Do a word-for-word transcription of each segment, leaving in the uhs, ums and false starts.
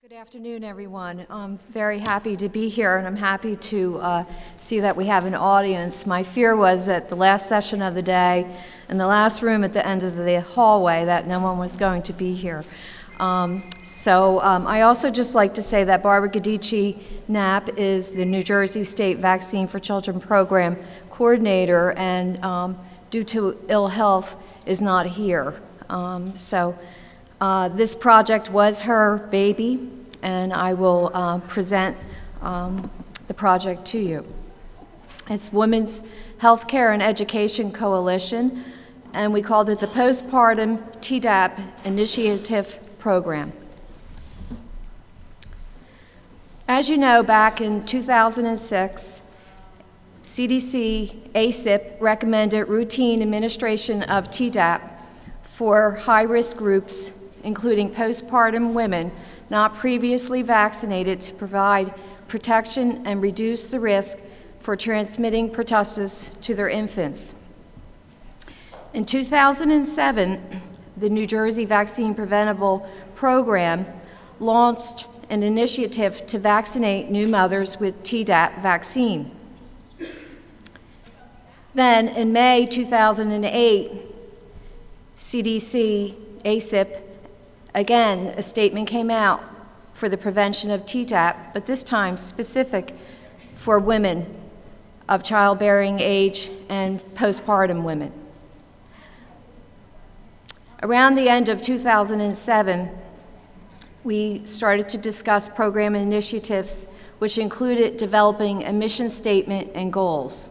Good afternoon, everyone. I'm very happy to be here, and I'm happy to uh, see that we have an audience. My fear was at the last session of the day, in the last room at the end of the hallway, that no one was going to be here. Um, so um, I also just like to say that Barbara Gadici Knapp is the New Jersey State Vaccine for Children Program Coordinator, and um, due to ill health, is not here. Um, so. Uh, this project was her baby, and I will uh, present um, the project to you. It's Women's Healthcare and Education Coalition, and we called it the Postpartum T DAP Initiative Program. As you know, back in two thousand six, C D C A C I P recommended routine administration of T DAP for high-risk groups, including postpartum women not previously vaccinated, to provide protection and reduce the risk for transmitting pertussis to their infants. In two thousand seven, the New Jersey Vaccine Preventable Program launched an initiative to vaccinate new mothers with T DAP vaccine. Then, in May two thousand eight, C D C A C I P, again, a statement came out for the prevention of T DAP, but this time specific for women of childbearing age and postpartum women. Around the end of two thousand seven, we started to discuss program initiatives, which included developing a mission statement and goals.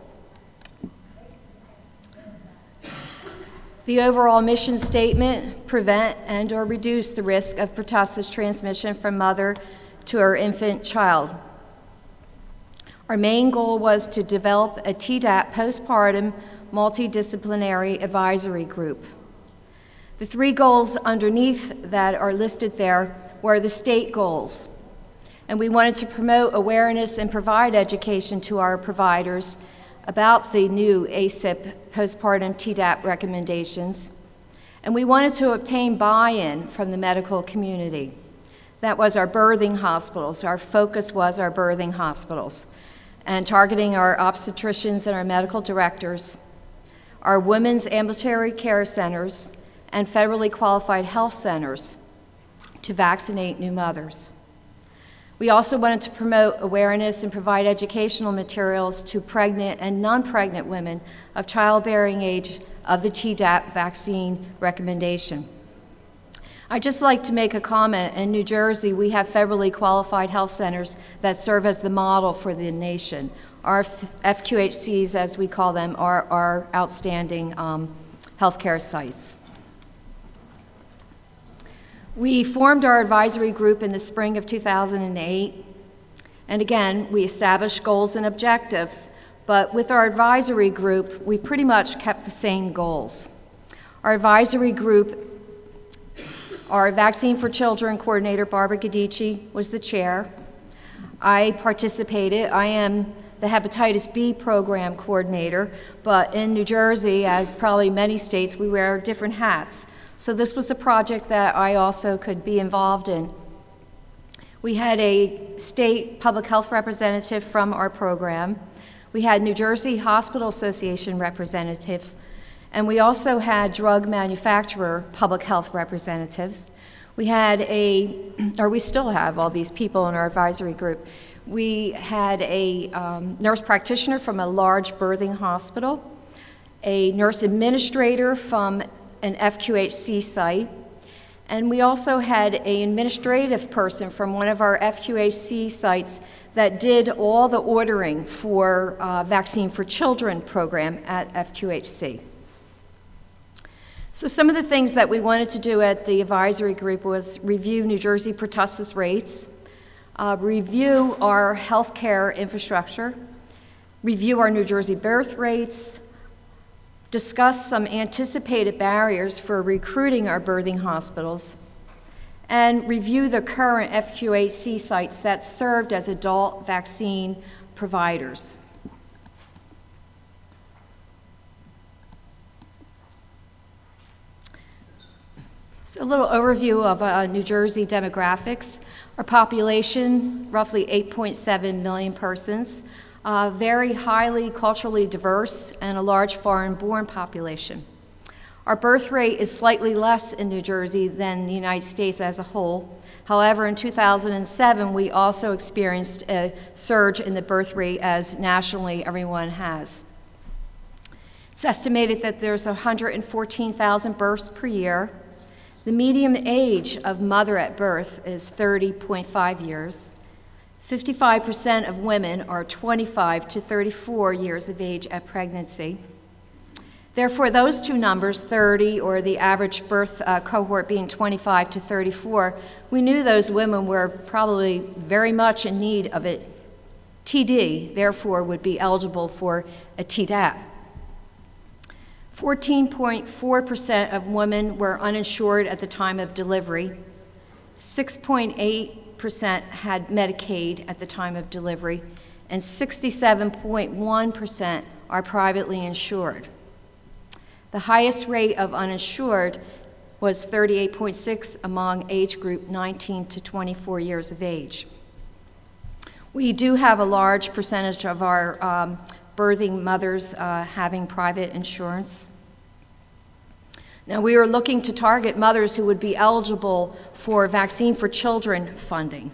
The overall mission statement: prevent and or reduce the risk of pertussis transmission from mother to her infant child. Our main goal was to develop a T DAP postpartum multidisciplinary advisory group. The three goals underneath that are listed there were the state goals, and we wanted to promote awareness and provide education to our providers about the new A C I P postpartum T DAP recommendations, and we wanted to obtain buy-in from the medical community. That was our birthing hospitals. Our focus was our birthing hospitals, and targeting our obstetricians and our medical directors, our women's ambulatory care centers, and federally qualified health centers to vaccinate new mothers. We also wanted to promote awareness and provide educational materials to pregnant and non-pregnant women of childbearing age of the T DAP vaccine recommendation. I'd just like to make a comment. In New Jersey, we have federally qualified health centers that serve as the model for the nation. Our F Q H Cs, as we call them, are our outstanding um, healthcare sites. We formed our advisory group in the spring of two thousand eight, and again, we established goals and objectives, but with our advisory group, we pretty much kept the same goals. Our advisory group, our Vaccine for Children coordinator, Barbara Gadici, was the chair. I participated. I am the Hepatitis B program coordinator, but in New Jersey, as probably many states, we wear different hats. So this was a project that I also could be involved in. We had a state public health representative from our program. We had New Jersey Hospital Association representative, and we also had drug manufacturer public health representatives. We had a, or we still have all these people in our advisory group. We had a um, nurse practitioner from a large birthing hospital, a nurse administrator from an F Q H C site, and we also had an administrative person from one of our F Q H C sites that did all the ordering for uh, Vaccine for Children program at F Q H C. So some of the things that we wanted to do at the advisory group was review New Jersey pertussis rates, uh, review our healthcare infrastructure, review our New Jersey birth rates, discuss some anticipated barriers for recruiting our birthing hospitals, and review the current F Q H C sites that served as adult vaccine providers. So a little overview of uh, New Jersey demographics. Our population, roughly eight point seven million persons, uh, very highly culturally diverse, and a large foreign-born population. Our birth rate is slightly less in New Jersey than the United States as a whole. However, in two thousand seven, we also experienced a surge in the birth rate, as nationally everyone has. It's estimated that there's one hundred fourteen thousand births per year. The median age of mother at birth is thirty point five years. fifty-five percent of women are twenty-five to thirty-four years of age at pregnancy. Therefore, those two numbers, thirty or the average birth uh, cohort being twenty-five to thirty-four, we knew those women were probably very much in need of a T D, therefore would be eligible for a T D A P. fourteen point four percent of women were uninsured at the time of delivery. six point eight percent had Medicaid at the time of delivery, and sixty-seven point one percent are privately insured. The highest rate of uninsured was thirty-eight point six among age group nineteen to twenty-four years of age. We do have a large percentage of our um, birthing mothers uh, having private insurance. Now, we are looking to target mothers who would be eligible for Vaccine for Children funding.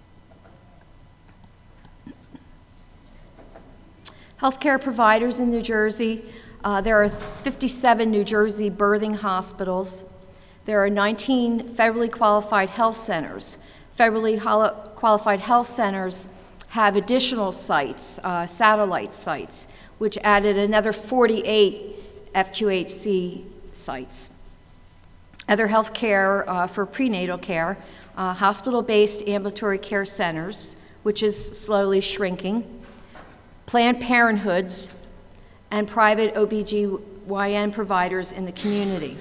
Healthcare providers in New Jersey. Uh, there are fifty-seven New Jersey birthing hospitals. There are nineteen federally qualified health centers. Federally qualified health centers have additional sites, uh, satellite sites, which added another forty-eight F Q H C sites. Other health care uh, for prenatal care, uh, hospital-based ambulatory care centers, which is slowly shrinking, Planned Parenthoods, and private O B G Y N providers in the community.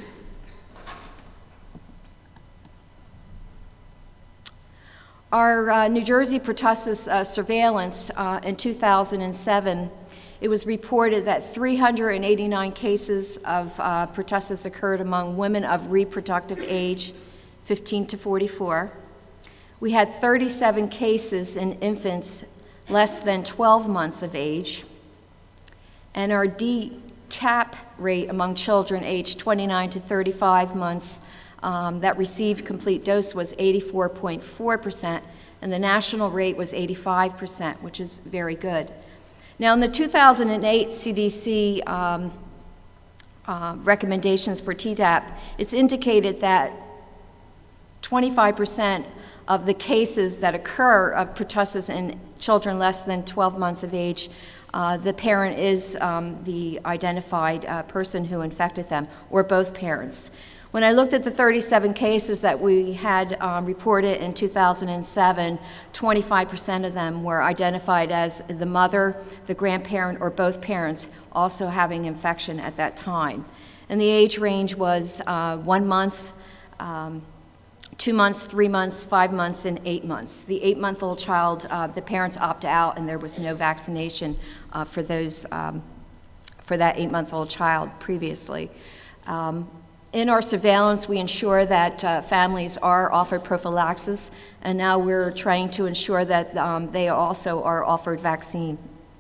Our uh, New Jersey pertussis uh, surveillance uh, in two thousand seven, it was reported that three hundred eighty-nine cases of uh, pertussis occurred among women of reproductive age, fifteen to forty-four. We had thirty-seven cases in infants less than twelve months of age. And our D TAP rate among children aged twenty-nine to thirty-five months um, that received complete dose was eighty-four point four percent, and the national rate was eighty-five percent, which is very good. Now, in the two thousand eight C D C um, uh, recommendations for T D A P, it's indicated that twenty-five percent of the cases that occur of pertussis in children less than twelve months of age, Uh, the parent is um, the identified uh, person who infected them, or both parents. When I looked at the thirty-seven cases that we had um, reported in two thousand seven, twenty-five percent of them were identified as the mother, the grandparent, or both parents also having infection at that time. And the age range was uh, one month, um, two months, three months, five months, and eight months. The eight-month-old child, uh, the parents opt out, and there was no vaccination uh, for those um, for that eight-month-old child previously. Um, in our surveillance, we ensure that uh, families are offered prophylaxis, and now we're trying to ensure that um, they also are offered vaccine.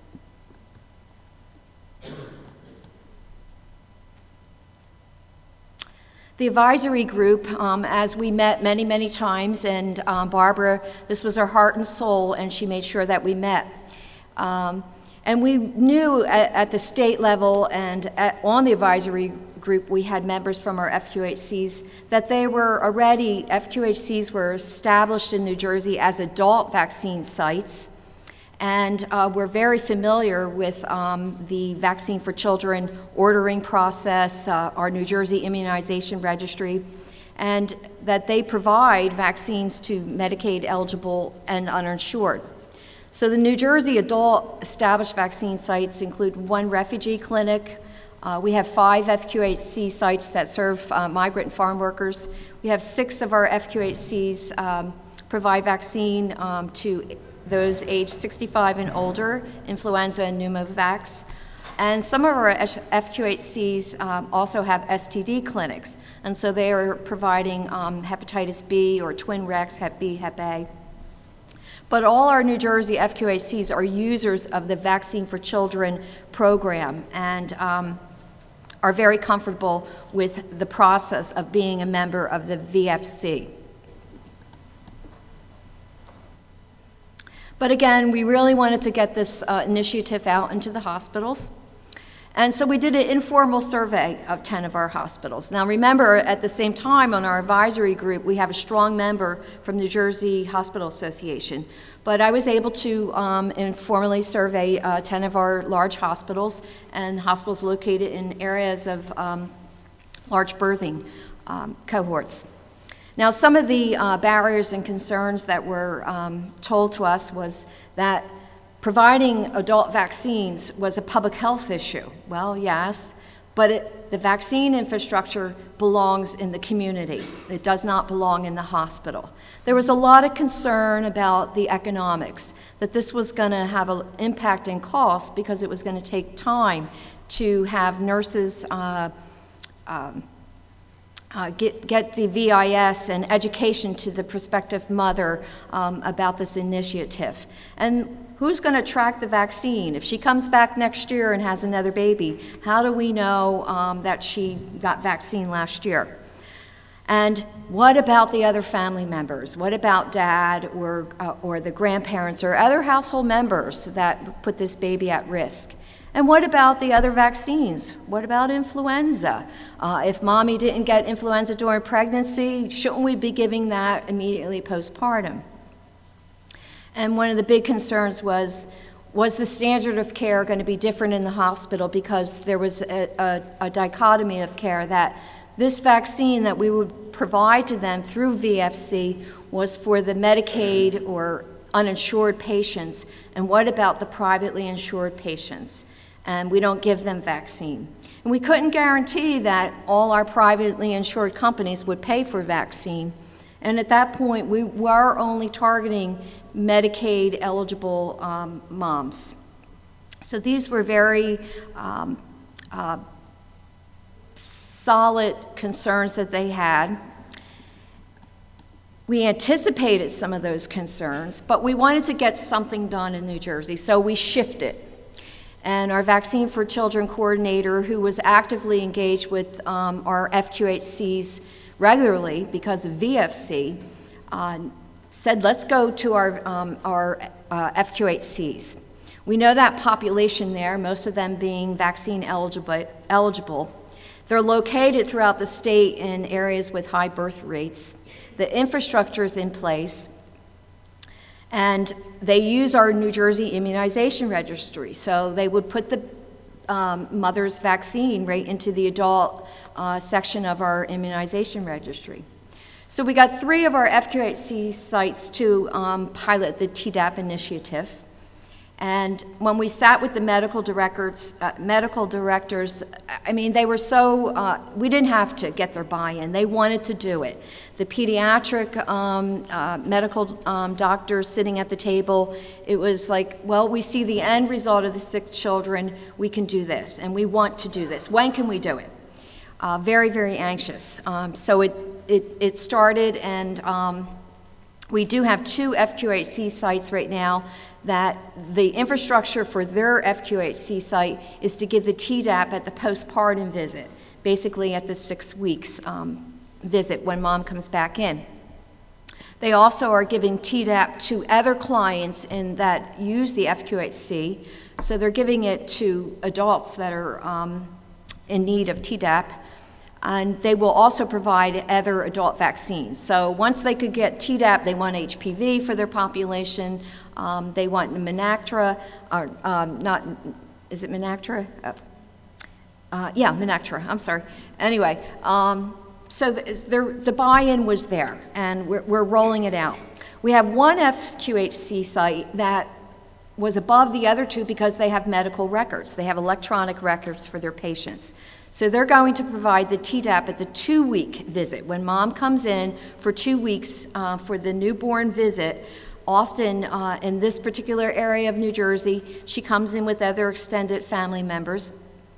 The advisory group, um, as we met many, many times, and um, Barbara, this was her heart and soul, and she made sure that we met. Um, and we knew at, at the state level and at, on the advisory group, we had members from our F Q H Cs, that they were already, F Q H Cs were established in New Jersey as adult vaccine sites. And uh, we're very familiar with um, the Vaccine for Children ordering process, uh, our New Jersey Immunization Registry, and that they provide vaccines to Medicaid-eligible and uninsured. So the New Jersey adult established vaccine sites include one refugee clinic. Uh, we have five F Q H C sites that serve uh, migrant and farm workers. We have six of our F Q H Cs um, provide vaccine um, to those aged sixty-five and older, influenza and pneumovax. And some of our F Q H Cs um, also have S T D clinics, and so they are providing um, hepatitis B or twin rex, Hep B, Hep A. But all our New Jersey F Q H Cs are users of the Vaccine for Children program and um, are very comfortable with the process of being a member of the V F C. But again, we really wanted to get this uh, initiative out into the hospitals. And so we did an informal survey of ten of our hospitals. Now remember, at the same time on our advisory group, we have a strong member from New Jersey Hospital Association. But I was able to um, informally survey uh, ten of our large hospitals and hospitals located in areas of um, large birthing um, cohorts. Now some of the uh, barriers and concerns that were um, told to us was that providing adult vaccines was a public health issue. Well, yes, but it, the vaccine infrastructure belongs in the community. It does not belong in the hospital. There was a lot of concern about the economics, that this was going to have an impact in cost because it was going to take time to have nurses uh, um, Uh, get, get the V I S and education to the prospective mother um, about this initiative. And who's going to track the vaccine? If she comes back next year and has another baby, how do we know um, that she got vaccine last year? And what about the other family members? What about dad or, uh, or the grandparents or other household members that put this baby at risk? And what about the other vaccines? What about influenza? Uh, if mommy didn't get influenza during pregnancy, shouldn't we be giving that immediately postpartum? And one of the big concerns was, was the standard of care going to be different in the hospital, because there was a, a, a dichotomy of care that this vaccine that we would provide to them through V F C was for the Medicaid or uninsured patients, and what about the privately insured patients? And we don't give them vaccine. And we couldn't guarantee that all our privately insured companies would pay for vaccine. And at that point, we were only targeting Medicaid eligible um, moms. So these were very um, uh, solid concerns that they had. We anticipated some of those concerns, but we wanted to get something done in New Jersey, so we shifted. And our Vaccine for Children coordinator, who was actively engaged with um, our F Q H Cs regularly because of V F C, uh, said, let's go to our, um, our uh, F Q H Cs. We know that population there, most of them being vaccine eligible. eligible. They're located throughout the state in areas with high birth rates. The infrastructure is in place. And they use our New Jersey immunization registry. So they would put the um, mother's vaccine right into the adult uh, section of our immunization registry. So we got three of our F Q H C sites to um, pilot the Tdap initiative. And when we sat with the medical directors, uh, medical directors, I mean, they were so, uh, we didn't have to get their buy-in. They wanted to do it. The pediatric um, uh, medical um, doctors sitting at the table, it was like, well, we see the end result of the sick children. We can do this, and we want to do this. When can we do it? Uh, very, very anxious. Um, so it, it, it started, and um, we do have two F Q H C sites right now that the infrastructure for their F Q H C site is to give the Tdap at the postpartum visit, basically at the six weeks um, visit when mom comes back in. They also are giving Tdap to other clients in that use the F Q H C, so they're giving it to adults that are um, in need of Tdap. And they will also provide other adult vaccines. So once they could get Tdap, they want H P V for their population. Um, they want Menactra, or um, not, is it Menactra? Uh, uh, yeah, Menactra, I'm sorry. Anyway, um, so the, the, the buy-in was there, and we're, we're rolling it out. We have one F Q H C site that was above the other two because they have medical records. They have electronic records for their patients. So they're going to provide the Tdap at the two-week visit. When mom comes in for two weeks uh, for the newborn visit, often uh, in this particular area of New Jersey, she comes in with other extended family members.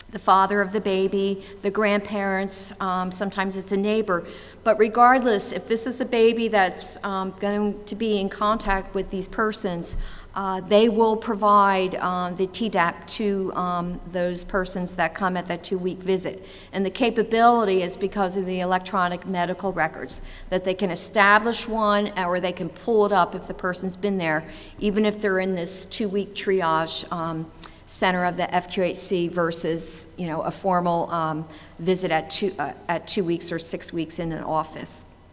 the father of the baby, the grandparents, um, sometimes it's a neighbor. But regardless, if this is a baby that's um, going to be in contact with these persons, uh, they will provide um, the T D A P to um, those persons that come at that two-week visit. And the capability is because of the electronic medical records, that they can establish one or they can pull it up if the person's been there, even if they're in this two-week triage um, center of the F Q H C versus, you know, a formal um, visit at two, uh, at two weeks or six weeks in an office.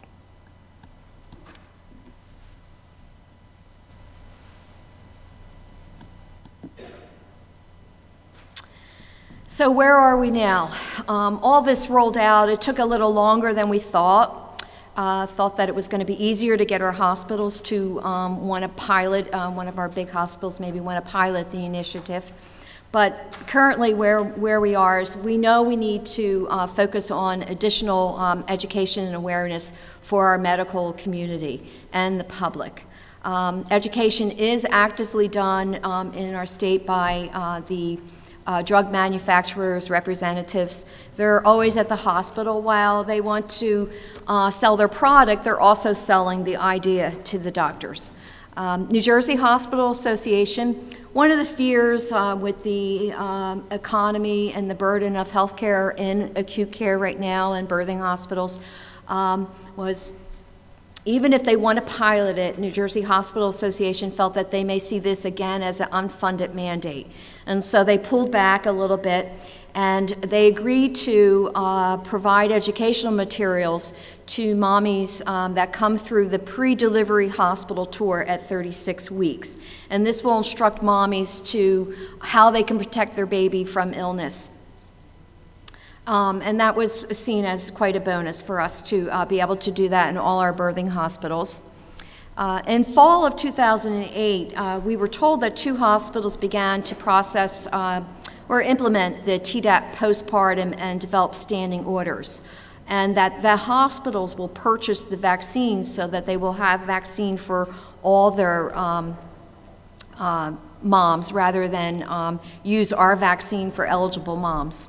So where are we now? Um, all this rolled out. It took a little longer than we thought. Uh, thought that it was going to be easier to get our hospitals to um, want to pilot, uh, one of our big hospitals maybe want to pilot the initiative. But currently where, where we are is we know we need to uh, focus on additional um, education and awareness for our medical community and the public. Um, education is actively done um, in our state by uh, the Uh, drug manufacturers, representatives. They're always at the hospital. While they want to uh, sell their product, they're also selling the idea to the doctors. Um, New Jersey Hospital Association, one of the fears uh, with the um, economy and the burden of healthcare in acute care right now in birthing hospitals um, was, even if they want to pilot it, New Jersey Hospital Association felt that they may see this again as an unfunded mandate. And so they pulled back a little bit, and they agreed to uh, provide educational materials to mommies um, that come through the pre-delivery hospital tour at thirty-six weeks. And this will instruct mommies to how they can protect their baby from illness. Um, and that was seen as quite a bonus for us to uh, be able to do that in all our birthing hospitals. Uh, in fall of two thousand eight, uh, we were told that two hospitals began to process uh, or implement the T D A P postpartum and develop standing orders, and that the hospitals will purchase the vaccines so that they will have vaccine for all their um, uh, moms rather than um, use our vaccine for eligible moms.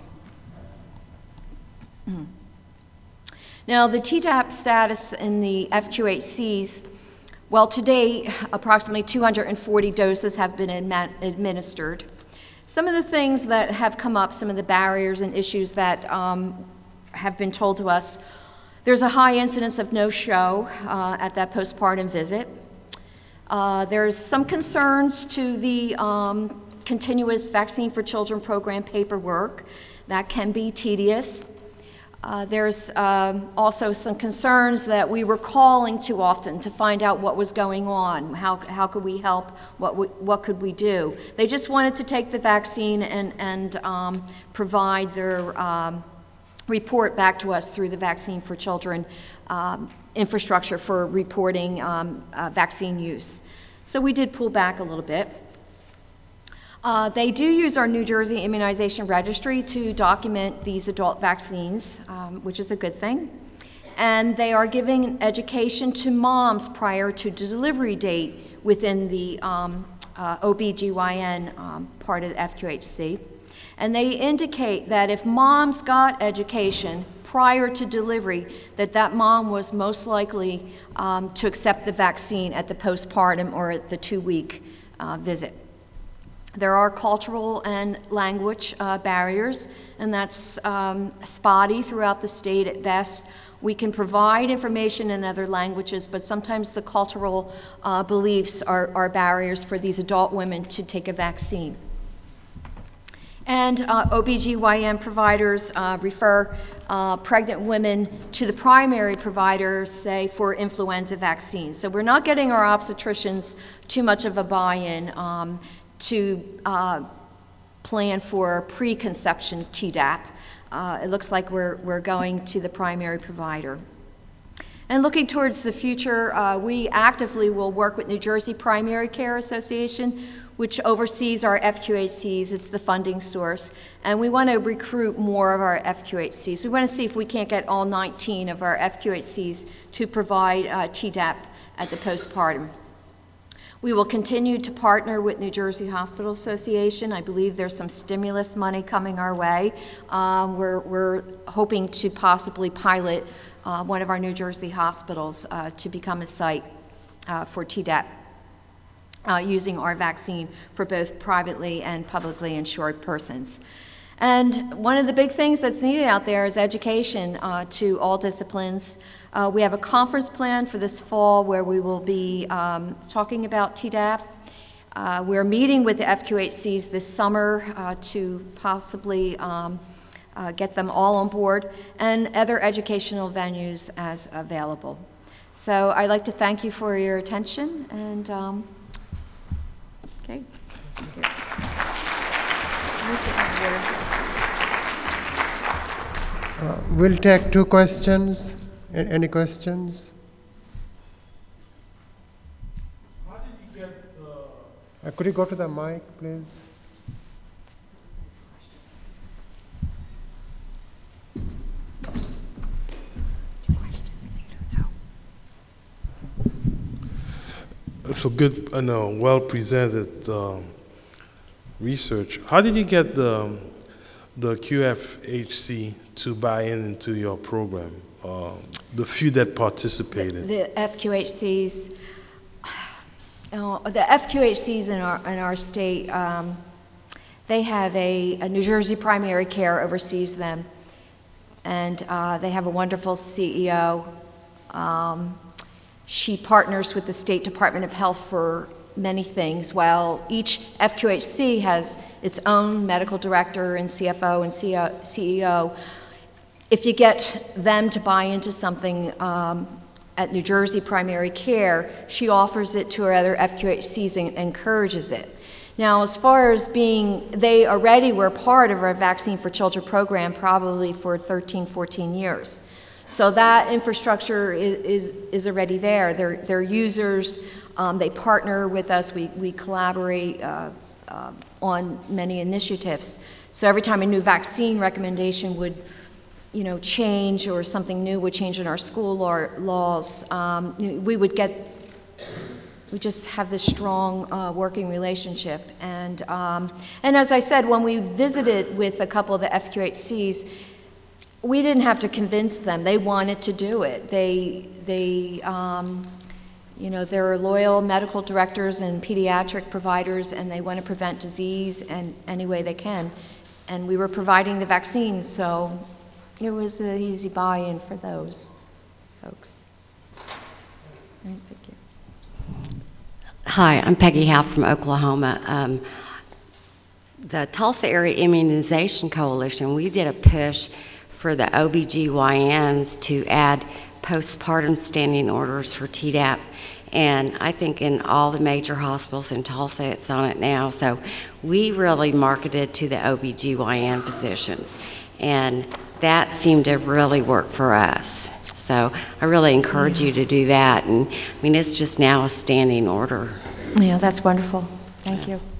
Now, the T D A P status in the F Q H Cs, well, to date, approximately two hundred forty doses have been admi- administered. Some of the things that have come up, some of the barriers and issues that um, have been told to us, there's a high incidence of no-show uh, at that postpartum visit. Uh, there's some concerns to the um, continuous Vaccine for Children program paperwork. That can be tedious. Uh, there's um, also some concerns that we were calling too often to find out what was going on. How, how could we help? What, we, what could we do? They just wanted to take the vaccine and, and um, provide their um, report back to us through the Vaccine for Children um, infrastructure for reporting um, uh, vaccine use. So we did pull back a little bit. Uh, they do use our New Jersey Immunization Registry to document these adult vaccines, um, which is a good thing. And they are giving education to moms prior to the delivery date within the um, uh, O B G Y N um, part of the F Q H C. And they indicate that if moms got education prior to delivery, that that mom was most likely um, to accept the vaccine at the postpartum or at the two-week uh, visit. There are cultural and language uh, barriers, and that's um, spotty throughout the state at best. We can provide information in other languages, but sometimes the cultural uh, beliefs are, are barriers for these adult women to take a vaccine. And uh, O B G Y N providers uh, refer uh, pregnant women to the primary providers, say, for influenza vaccines. So we're not getting our obstetricians too much of a buy-in um, to uh, plan for preconception T D A P. Uh, it looks like we're, we're going to the primary provider. And looking towards the future, uh, we actively will work with New Jersey Primary Care Association, which oversees our F Q H Cs. It's the funding source. And we want to recruit more of our F Q H Cs. We want to see if we can't get all nineteen of our F Q H Cs to provide uh, T D A P at the postpartum. We will continue to partner with New Jersey Hospital Association. I believe there's some stimulus money coming our way. Um, we're, we're hoping to possibly pilot uh, one of our New Jersey hospitals uh, to become a site uh, for Tdap, uh, using our vaccine for both privately and publicly insured persons. And one of the big things that's needed out there is education uh, to all disciplines. Uh, we have a conference planned for this fall where we will be um, talking about Tdap. Uh, we're meeting with the F Q H Cs this summer uh, to possibly um, uh, get them all on board, and other educational venues as available. So I'd like to thank you for your attention, and um, okay. Thank you. Uh, we'll take two questions. A- any questions? How did you get the... Uh, could you go to the mic, please? So good, uh, no, well presented uh, research. How did you get the the Q F H C to buy in into your program? Uh, the few that participated. The, the F Q H Cs, uh, the F Q H Cs in our in our state, um, they have a, a New Jersey Primary Care oversees them, and uh, they have a wonderful C E O. Um, she partners with the State Department of Health for many things, while each F Q H C has its own medical director and C F O and C E O. If you get them to buy into something um, at New Jersey Primary Care, she offers it to her other F Q H Cs and encourages it. Now, as far as being, they already were part of our Vaccine for Children program probably for thirteen, fourteen years. So that infrastructure is, is, is already there. They're, they're users. Um, they partner with us. We, we collaborate uh, uh, on many initiatives. So every time a new vaccine recommendation would, you know, change, or something new would change in our school law, laws, um, we would get, we just have this strong uh, working relationship. And, um, and as I said, when we visited with a couple of the F Q H Cs, we didn't have to convince them. They wanted to do it. They, they, um, you know, they're loyal medical directors and pediatric providers, and they want to prevent disease in any way they can. And we were providing the vaccine, so it was an easy buy-in for those folks. All right, thank you. Hi, I'm Peggy Howe from Oklahoma. Um, the Tulsa Area Immunization Coalition, we did a push for the O B G Y Ns to add postpartum standing orders for Tdap. And I think in all the major hospitals in Tulsa, it's on it now. So we really marketed to the O B G Y N physicians. And that seemed to really work for us. So I really encourage you to do that. And I mean, it's just now a standing order. Yeah, that's wonderful. Thank you.